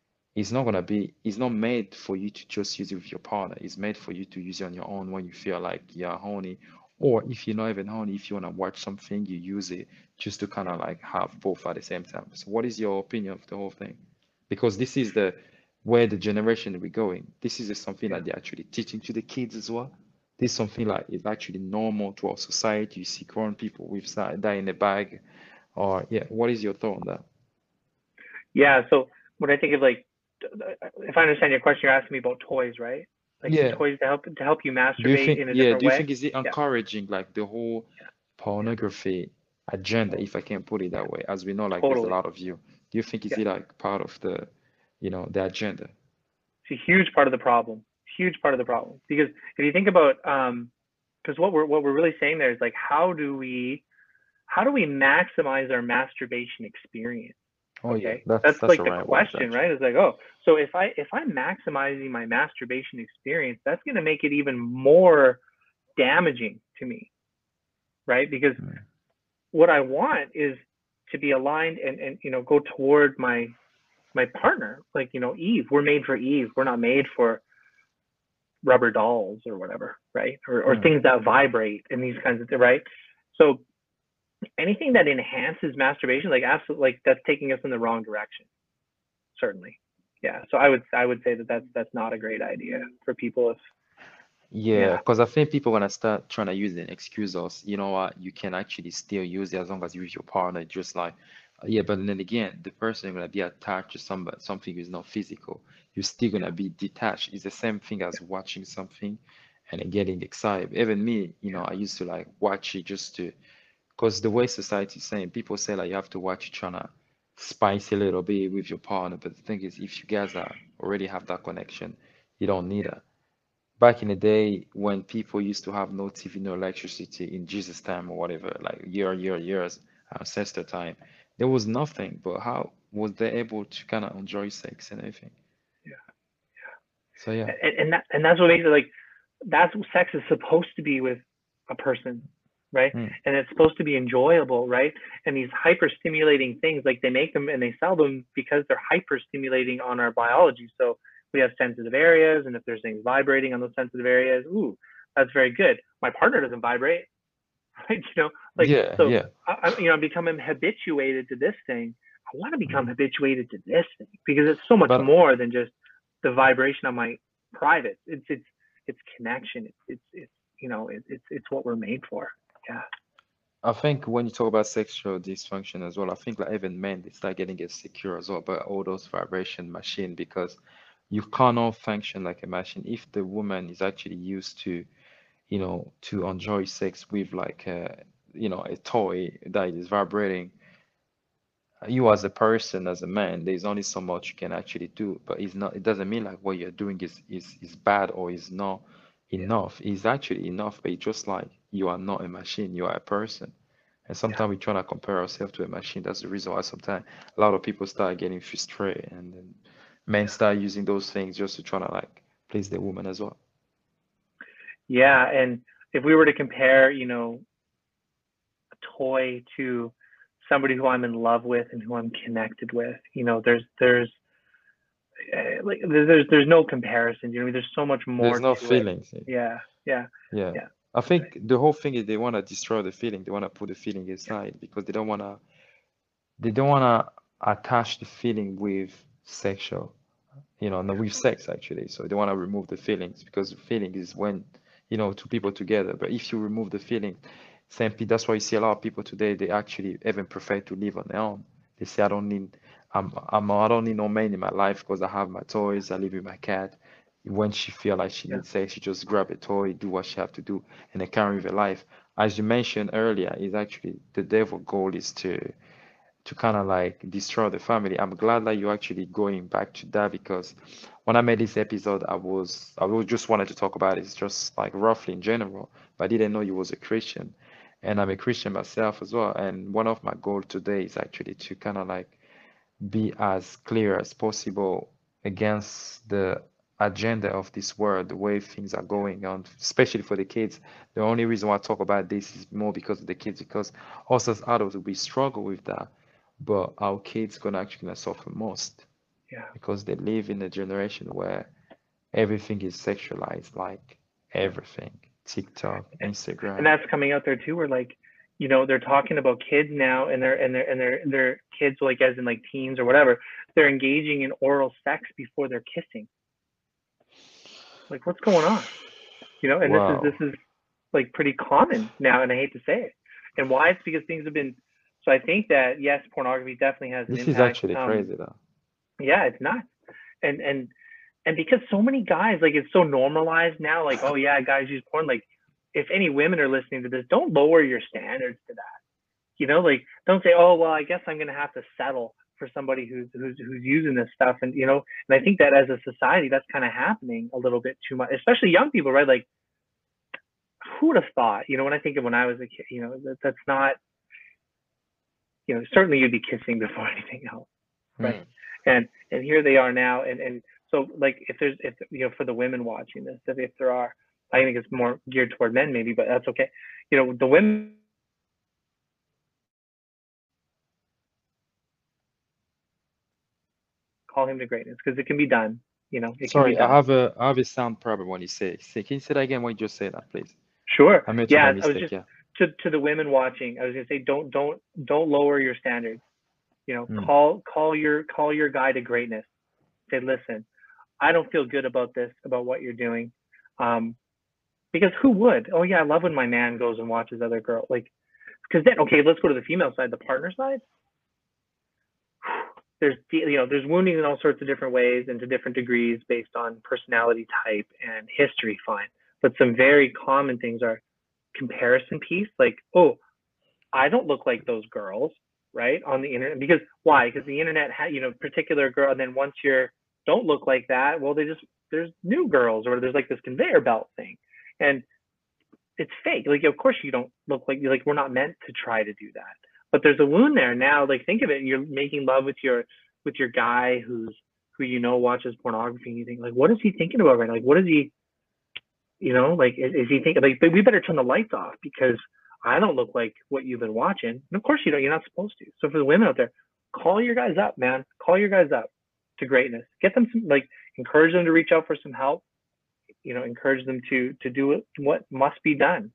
it's not made for you to just use it with your partner. It's made for you to use it on your own when you feel like you're horny, or if you're not even horny, if you want to watch something, you use it just to kind of like have both at the same time. So what is your opinion of the whole thing? Because this is the where the generation we're going. This is something that they're actually teaching to the kids as well. This is something like is actually normal to our society. You see grown people with that in a bag, or yeah. What is your thought on that? Yeah. So when I think of, like, if I understand your question, you're asking me about toys, right? Like Yeah. toys to help you Do you masturbate think, in a yeah, different do you way. think is it Yeah. encouraging like the whole Yeah. pornography agenda, if I can put it Yeah. that way, as we know, like there's a Totally. lot of you. Do you think is Yeah. it like part of the agenda? It's a huge part of the problem. Huge part of the problem. Because if you think about, because what we're really saying there is, like, how do we maximize our masturbation experience? Oh yeah, Okay, that's that's that's like the the right words question, actually. right? It's like, oh, so if I'm maximizing my masturbation experience, that's going to make it even more damaging to me, right? Because Mm. what I want is to be aligned and go toward my partner. Like, Eve, we're made for Eve. We're not made for rubber dolls or whatever, right? Or Mm. things that vibrate and these kinds of things, right? So anything that enhances masturbation, like, absolutely, like, that's taking us in the wrong direction. Certainly. Yeah. So I would say that that's not a great idea for people. If Yeah, Yeah, because I think people gonna start trying to use an excuse us. You know what? You can actually still use it as long as you're with your partner. Just like, yeah, but then again, the person gonna be attached to something is not physical. You're still yeah, gonna be detached. It's the same thing as watching something and then getting excited. Even me, yeah, I used to like watch it just to, because the way society is saying, people say like you have to watch it trying to spice a little bit with your partner. But the thing is, if you guys are already have that connection, you don't need yeah, it. Back in the day when people used to have no TV, no electricity in Jesus' time or whatever, like years, ancestor time, there was nothing. But how was they able to kind of enjoy sex and everything? yeah. So yeah. And that's what makes it like that's what sex is supposed to be with a person, right? Mm. And it's supposed to be enjoyable, right? And these hyper stimulating things, like they make them and they sell them because they're hyper stimulating on our biology. So we have sensitive areas, and if there's things vibrating on those sensitive areas, ooh, that's very good. My partner doesn't vibrate, right? Like Yeah, so, yeah. I'm becoming habituated to this thing. I want to become Mm. habituated to this thing because it's so much But more than just the vibration on my private. It's connection. It's what we're made for. Yeah, I think when you talk about sexual dysfunction as well, I think like even men they start getting insecure as well about all those vibration machine because you cannot function like a machine if the woman is actually used to to enjoy sex with like a toy that is vibrating. You as a person, as a man, there's only so much you can actually do, but it doesn't mean like what you're doing is bad or is not yeah, enough. It's actually enough, but it's just like you are not a machine, you are a person. And yeah, sometimes we try to compare ourselves to a machine. That's the reason why sometimes a lot of people start getting frustrated and then men yeah, start using those things just to try to like please the woman as well. yeah. And if we were to compare, a toy to somebody who I'm in love with and who I'm connected with, there's like there's no comparison. There's so much There's more no to it. feelings. Yeah, yeah, Yeah. yeah, I that's right. think the whole thing is they want to destroy the feeling. They want to put the feeling Yeah, aside because they don't want to attach the feeling with sexual, no, yeah, with sex actually. So they want to remove the feelings because the feeling is when, two people together. But if you remove the feeling, simply that's why you see a lot of people today, they actually even prefer to live on their own. They say, I don't need no man in my life because I have my toys, I live with my cat. When she feel like she yeah, needs sex, she just grab a toy, do what she have to do, and then carry with her life. As you mentioned earlier, is actually the devil goal is to kind of like destroy the family. I'm glad that you're actually going back to that because when I made this episode, I was just wanted to talk about it. It's just like roughly in general, but I didn't know you was a Christian, and I'm a Christian myself as well. And one of my goals today is actually to kind of like be as clear as possible against the agenda of this world, the way things are going on, especially for the kids. The only reason why I talk about this is more because of the kids, because us as adults, we struggle with that, but our kids gonna actually gonna suffer most yeah, because they live in a generation where everything is sexualized, like yeah. everything. TikTok, And Instagram. that's coming out there too. Where like, they're talking about kids now, and they're kids like as in like teens or whatever. They're engaging in oral sex before they're kissing. Like, what's going on? And this Wow. is like pretty common now, and I hate to say it. And why? It's because things have been. So I think that yes, pornography definitely has an This is impact. actually crazy though. Yeah, it's nuts. And because so many guys, like, it's so normalized now, like, oh yeah, guys use porn. Like, if any women are listening to this, don't lower your standards to that. Like, don't say, oh well, I guess I'm gonna have to settle for somebody who's using this stuff. And I think that as a society, that's kind of happening a little bit too much, especially young people, right? Like, who would have thought? When I think of when I was a kid, that's not, certainly you'd be kissing before anything else, right? Hmm. And here they are now, and so, like, if for the women watching this, if there are, I think it's more geared toward men maybe, but that's okay. The women, call him to greatness because it can be done. It can be Sorry, done. I have a sound problem when you say. Can you say that again when you just say that, please? Sure. I made to by Yeah, I was mistake, just, yeah. to the women watching, I was gonna say, don't lower your standards. Mm, Call your guy to greatness. Say, listen, I don't feel good about this, about what you're doing. Um, Because who would? Oh yeah, I love when my man goes and watches other girls. Like, because then, okay, let's go to the female side, the partner side. There's wounding in all sorts of different ways and to different degrees based on personality type and history, fine. But some very common things are comparison piece, like, oh, I don't look like those girls, right? On the internet. Because why? Because the internet particular girl, and then once you're don't look like that, well, there's new girls, or there's like this conveyor belt thing. And it's fake. Like, of course you don't look like we're not meant to try to do that. But there's a wound there now. Like, think of it. You're making love with your guy who watches pornography, and you think, like, what is he thinking about right now? Like, what is he, like, is he thinking, like, we better turn the lights off because I don't look like what you've been watching. And of course you don't. You're not supposed to. So for the women out there, call your guys up, man. Call your guys up to greatness. Get them some, like, encourage them to reach out for some help. Encourage them to do what must be done.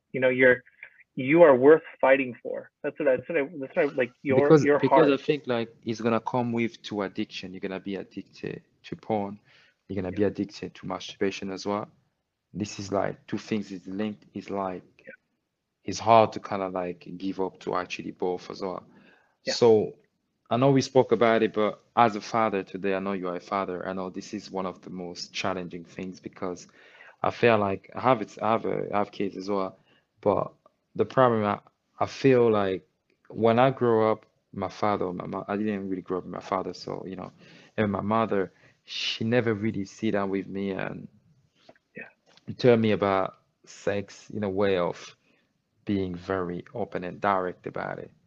You are worth fighting for. That's what I like. Your Because I heart. think like it's gonna come with to addiction. You're gonna be addicted to porn. You're gonna Yeah, be addicted to masturbation as well. This is like two things is linked. Is like it's hard to kind of like give up to actually both as well. yeah, So I know we spoke about it, but as a father today, I know you are a father. I know this is one of the most challenging things because I feel like I have kids as well, but the problem I feel like when I grow up, my father, I didn't really grow up with my father, so and my mother, she never really sit down with me and yeah, tell me about sex in a way of being very open and direct about it.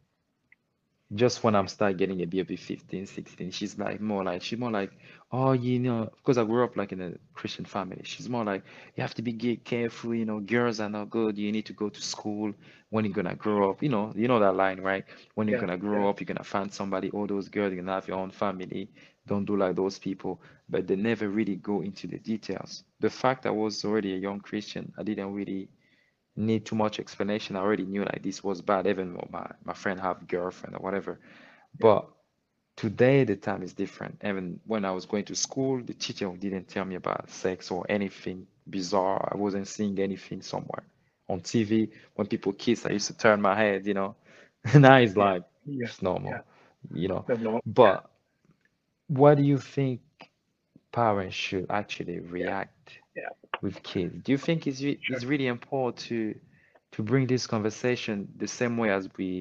Just when I'm start getting a bit 15, 16, she's more like, oh, because I grew up like in a Christian family. She's more like, you have to be careful, girls are not good. You need to go to school when you're gonna grow up. You know that line, right? When you're yeah, gonna yeah. grow up, you're gonna find somebody, all those girls, you're gonna have your own family. Don't do like those people. But they never really go into the details. The fact I was already a young Christian, I didn't really need too much explanation. I already knew like this was bad, even though my friend have girlfriend or whatever. Yeah. But today the time is different. Even when I was going to school, the teacher didn't tell me about sex or anything bizarre. I wasn't seeing anything somewhere. On TV, when people kiss, I used to turn my head. Now it's Yeah, like yeah, it's normal, yeah. you know. No, yeah, But what do you think parents should actually yeah, react yeah. with kids? Do you think Sure. it's really important to bring this conversation the same way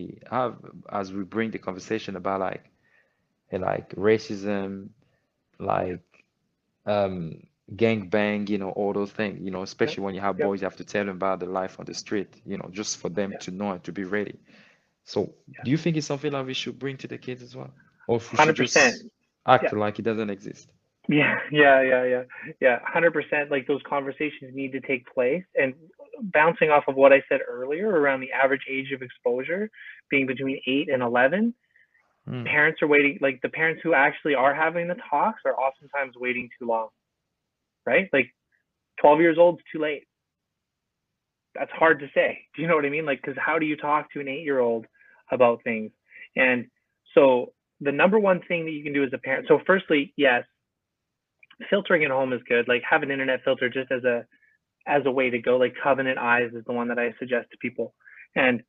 as we bring the conversation about like racism, Yeah, like um gang bang, all those things, yep, especially when you have yep, boys, you have to tell them about the life on the street, just for them yeah, to know and to be ready. So yeah. do you think it's something that we should bring to the kids as well? Or if we should 100%. just act Yeah, like it doesn't exist? yeah, yeah, yeah, yeah, yeah. 100%. Like, those conversations need to take place. And bouncing off of what I said earlier around the average age of exposure being between 8 and 11, Hmm. parents are waiting. Like, the parents who actually are having the talks are oftentimes waiting too long, right? Like, 12 years old is too late. That's hard to say. Do you know what I mean? Like, because how do you talk to an 8-year-old about things? And so the number one thing that you can do as a parent. So firstly, yes, filtering at home is good. Like, have an internet filter just as a way to go. Like, Covenant Eyes is the one that I suggest to people. And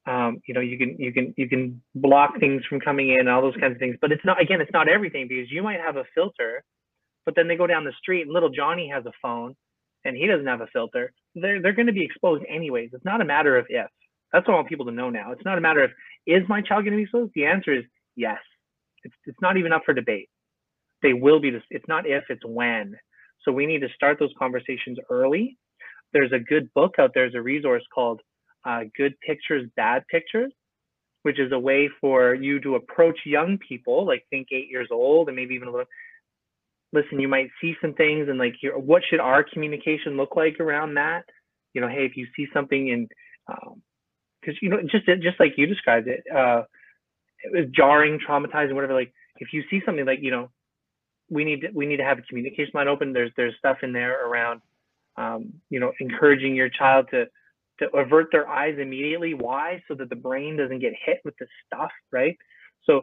you can block things from coming in, all those kinds of things. But it's not everything, because you might have a filter, but then they go down the street and little Johnny has a phone and he doesn't have a filter. They're going to be exposed anyways. It's not a matter of if. That's what I want people to know now. It's not a matter of, is my child going to be exposed? The answer is yes. It's not even up for debate. They will be. It's not if, it's when. So we need to start those conversations early. There's a good book out there. There's a resource called Good Pictures, Bad Pictures, which is a way for you to approach young people, like, think 8 years old and maybe even a little. Listen, you might see some things, and, like, what should our communication look like around that? Hey, if you see something in, because just like you described it, it was jarring, traumatizing, whatever. Like, if you see something, like, we need to have a communication line open. There's stuff in there around, encouraging your child to avert their eyes immediately. Why? So that the brain doesn't get hit with the stuff, right? So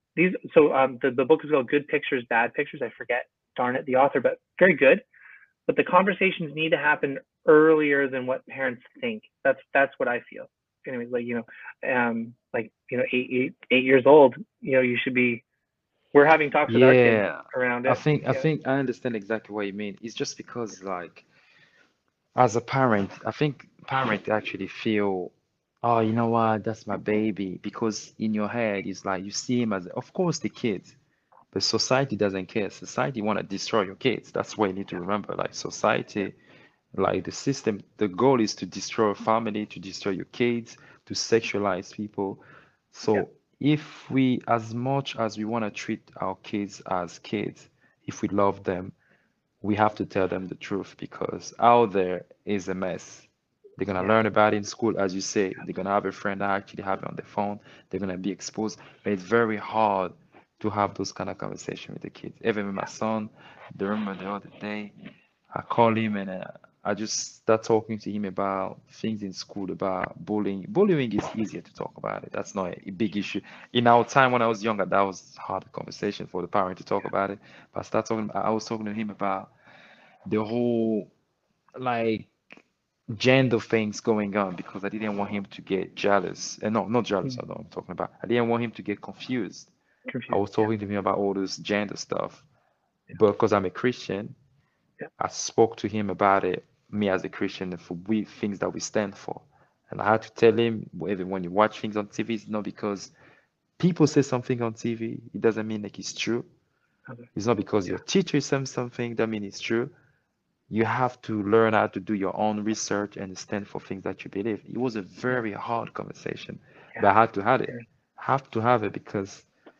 the book is called Good Pictures, Bad Pictures. I forget, darn it, the author, but very good. But the conversations need to happen earlier than what parents think. That's what I feel. Anyways, like 8 years old, you should be. We're having talks with our kids Yeah, around I it. think I Yeah. think I understand exactly what you mean. It's just because like as a parent, I think parents actually feel, oh, you know what, that's my baby. Because in your head, it's like you see him as, of course, the kids, but society doesn't care. Society want to destroy your kids. That's what you need to Yeah. remember. Like Yeah. society, like the system, the goal is to destroy a family, to destroy your kids, to sexualize people. Yeah. So if we, as much as we want to treat our kids as kids, if we love them, we have to tell them the truth because out there is a mess. They're gonna Yeah. learn about it in school, as you say. They're gonna have a friend that actually have it on their phone. They're gonna be exposed. But it's very hard to have those kind of conversation with the kids. Even with my son, I remember the other day, I call him and I just start talking to him about things in school, about bullying. Bullying is easier to talk about it. That's not a big issue. In our time when I was younger, that was hard conversation for the parent to talk about it. But I was talking to him about the whole like gender things going on because I didn't want him to get jealous. And no, not jealous, Mm. I know what I'm talking about. I didn't want him to get confused. I Confused. was Yeah. talking to him about all this gender stuff. But because I'm a Christian, Yeah. I spoke to him about it, me as a Christian, and for we things that we stand for. And I had to tell him, even when you watch things on TV, it's not because people say something on TV, it doesn't mean like it's true. Okay. It's not because Yeah. your teacher is saying something, that means it's true. You have to learn how to do your own research and stand for things that you believe. It was a Yeah. very hard conversation, but Yeah. I had to have it. Very. Have to have it because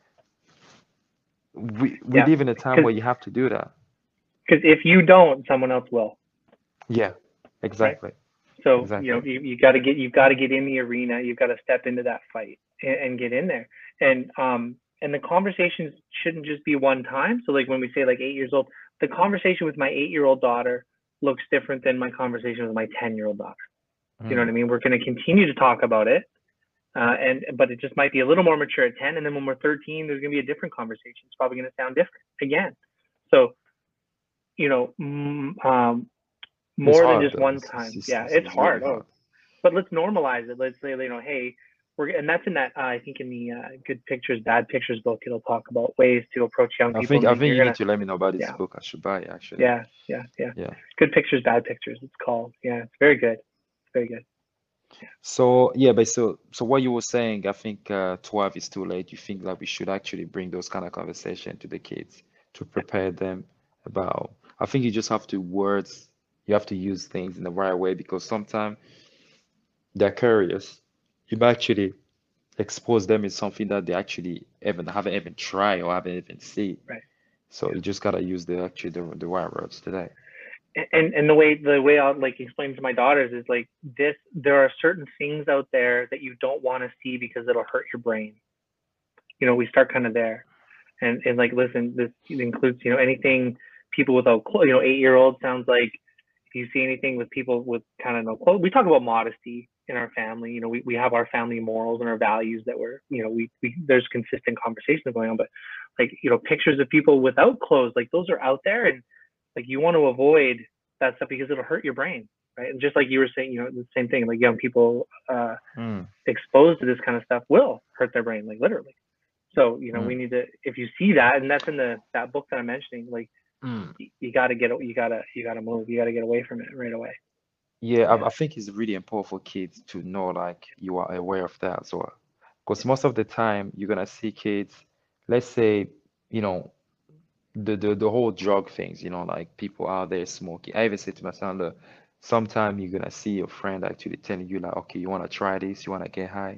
we Yeah. live in a time Because where you have to do that. if you don't, someone else will, Yeah, right? exactly, So exactly. you got to get in the arena. You've got to step into that fight and get in there. And the conversations shouldn't just be one time. So like when we say like 8 years old, the conversation with my 8 year old daughter looks different than my conversation with my 10 year old daughter. You know what Mm. I mean? We're going to continue to talk about it, but it just might be a little more mature at 10, and then when we're 13, there's going to be a different conversation. It's probably going to sound different again. So you know, It's more than hard just though. one time. Yeah, It's it's it's really hard. hard. Oh, but let's normalize it. Let's say, hey, and that's in that, I think in the Good Pictures, Bad Pictures book, it'll talk about ways to approach young people, and I then think you're you need gonna, to let me know about this yeah, book. I should buy it actually. yeah, yeah, yeah. Yeah. Good Pictures, Bad Pictures, it's called. Yeah, it's very good. It's very good. So yeah, but so what you were saying, I think 12 is too late. You think that we should actually bring those kind of conversation to the kids to prepare them about. I think you just have to words. You have to use things in the right way because sometimes they're curious. You might actually expose them in something that they actually haven't even tried or haven't even seen. Right. So you just gotta use the right words today. And the way I'll like explain to my daughters is like this: there are certain things out there that you don't want to see because it'll hurt your brain. We start kind of there. And like, listen, this includes anything people without clothes. 8 year old sounds like, if you see anything with people with kind of no clothes. We talk about modesty in our family. We have our family morals and our values that we there's consistent conversation going on. But like, pictures of people without clothes, like those are out there, and like you want to avoid that stuff because it'll hurt your brain, right? And just like you were saying, the same thing, like young people Mm, exposed to this kind of stuff will hurt their brain, like literally. So we mm, need to, if you see that, and that's in that book that I'm mentioning, like mm. you got to you got to move, you got to get away from it right away. Yeah, Yeah. I think it's really important for kids to know like you are aware of that as well. Because most of the time you're gonna see kids, let's say, you know, the whole drug things, like people out there smoking. I even say to my son, look, sometime you're gonna see your friend actually telling you like, okay, you wanna try this, you wanna get high.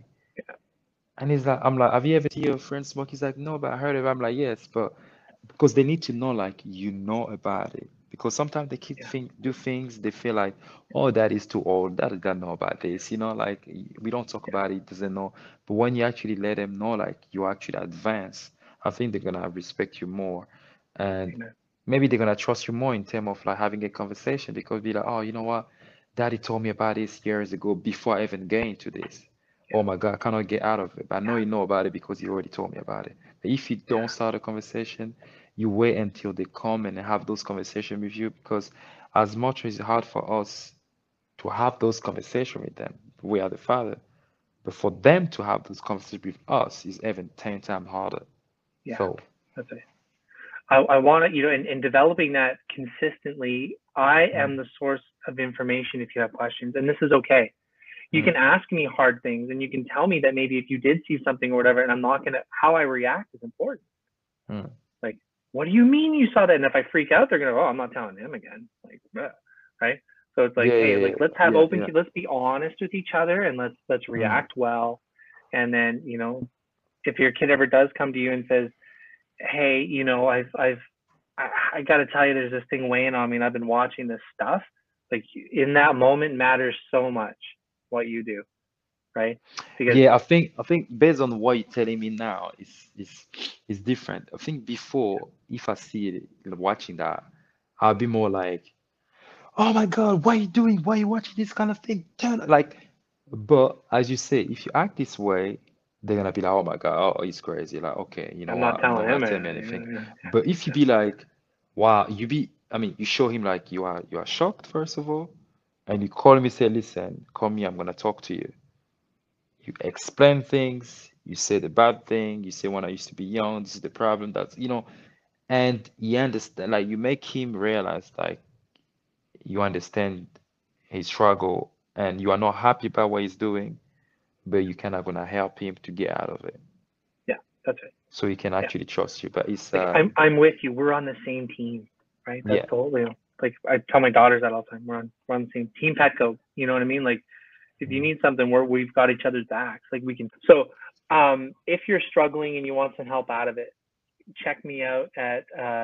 And he's like, I'm like, have you ever seen your friend smoke? He's like, no, but I heard of it. I'm like, yes, but because they need to know, like, about it. Because sometimes the kids Yeah. do things, they feel like, oh, that is too old. That doesn't know about this. Like we don't talk Yeah. about it, doesn't know. But when you actually let them know, like, you actually advance, I think they're gonna respect you more. And Amen. maybe they're gonna trust you more in terms of like having a conversation because be like, oh, you know what? Daddy told me about this years ago before I even get into this. Yeah. Oh my God, I cannot get out of it. But I know you know about it because you already told me about it. But if you Yeah. don't start a conversation, you wait until they come and have those conversations with you because as much as it's hard for us to have those conversations with them. We are the father. But for them to have those conversations with us is even 10 times harder. Yeah, So, that's it. I want to, in developing that consistently, I mm, am the source of information if you have questions, and this is okay. You mm, can ask me hard things, and you can tell me that maybe if you did see something or whatever, and I'm not gonna, how I react is important. mm. Like, what do you mean you saw that? And if I freak out, they're gonna, oh, I'm not telling him again. Like, right? So it's like, Yeah, hey, yeah, like yeah, let's have yeah, open, yeah. let's be honest with each other, and let's Mm, react well. And then, if your kid ever does come to you and says, hey, I got to tell you, there's this thing weighing on me, and I've been watching this stuff. Like in that moment matters so much what you do, right? Because yeah, I think based on what you're telling me now is different. I think before, if I see it watching that, I'll be more like, oh my God, what are you doing? Why are you watching this kind of thing? Turn like, but as you say, if you act this way, they're gonna be like, oh my God, oh, he's crazy. Like, okay, you know I'm not what? I'm not telling gonna him tell me anything. anything. But if you be like, wow, I mean, you show him like you are shocked first of all, and you call me, say, listen, call me, I'm gonna talk to you. You explain things, you say the bad thing, you say when I used to be young, this is the problem, and you understand, like you make him realize like you understand his struggle and you are not happy about what he's doing, but you kind of gonna help him to get out of it. Yeah, that's it. So he can Yeah, actually trust you. But it's like I'm with you. We're on the same team, right? That's yeah. the whole deal. Like I tell my daughters that all the time. We're on the same team. Petco. You know what I mean? Like if you Mm, need something, we've got each other's backs. Like we can. So if you're struggling and you want some help out of it, check me out at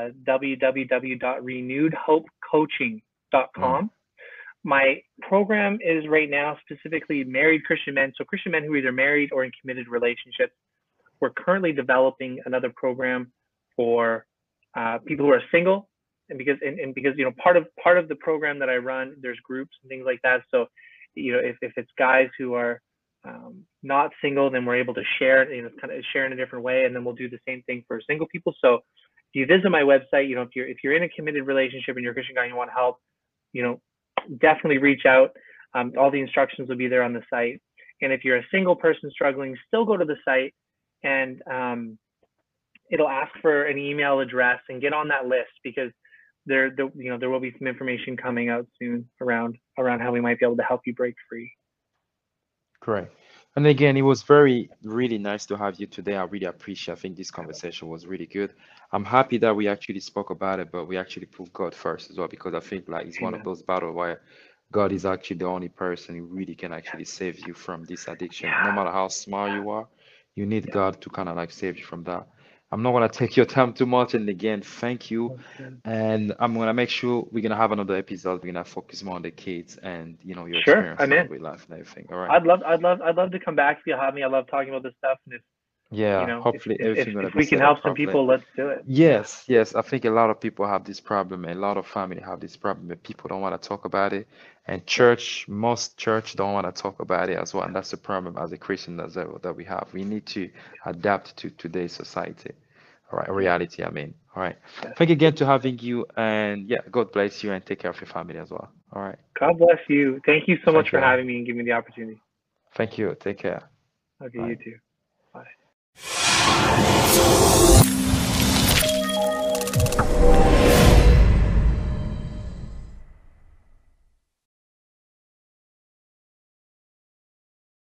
mm, www.renewedhopecoaching.com. My program is right now specifically married Christian men. So Christian men who are either married or in committed relationships. We're currently developing another program for people who are single, and because part of the program that I run, there's groups and things like that. So if it's guys who are not single, then we're able to share, kind of share in a different way, and then we'll do the same thing for single people. So if you visit my website, if you're in a committed relationship and you're a Christian guy and you want help, you know, definitely reach out. All the instructions will be there on the site. And if you're a single person struggling, still go to the site, and it'll ask for an email address and get on that list, because there will be some information coming out soon around how we might be able to help you break free. correct. And again, it was really nice to have you today. I really appreciate. I think this conversation was really good. I'm happy that we actually spoke about it, but we actually put God first as well, because I think like it's one of Amen. those battles where God is actually the only person who really can actually save you from this addiction. No Yeah, matter how smart you are, you need yeah, God to kind of like save you from that. I'm not gonna take your time too much, and again, thank you. that's good. And I'm gonna make sure we're gonna have another episode. We're gonna focus more on the kids and your Sure, experience I'm in. with life and everything. All right. I'd love to come back if you have me. I love talking about this stuff, and if you Yeah, know, if hopefully if if, everything if gonna be we can set up help some properly. people, let's do it. Yeah, Yes, yes. I think a lot of people have this problem. A lot of family have this problem, but people don't want to talk about it. And yeah, most church don't want to talk about it as well. And that's the problem as a Christian that we have. We need to adapt to today's society. All right, yeah, reality, I mean. All right. yes. Thank you again to having you. And yeah, God bless you and take care of your family as well. All right. God bless you. Thank you so much Thank for you. having me and giving me the opportunity. Thank you. Take care. Okay, you Bye. too. Bye.